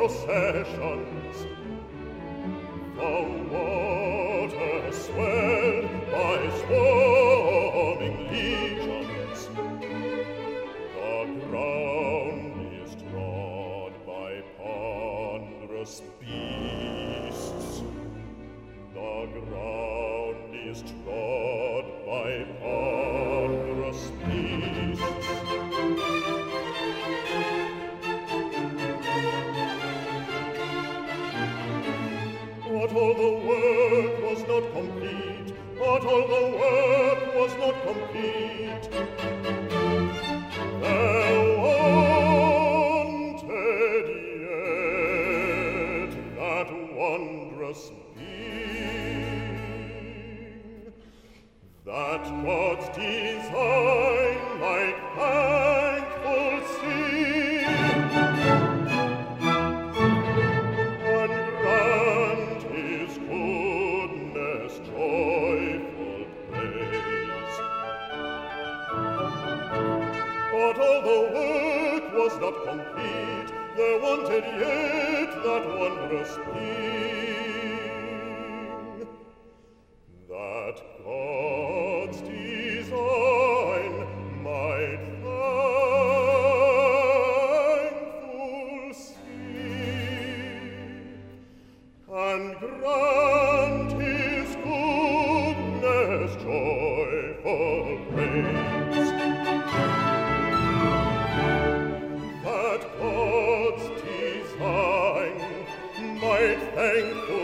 processions. The water swelled by swarming legions. The ground is trod by ponderous beasts. The ground is trod by ponderous beasts. But all the work was not complete. But all the work was not complete. There wanted yet that wondrous being, that God's design might thankful see, and grant his goodness joyful praise. But all the work was not complete. There wanted yet that wondrous being, that God's design might thankful see, and grant his goodness joyful praise. That God's design might thankful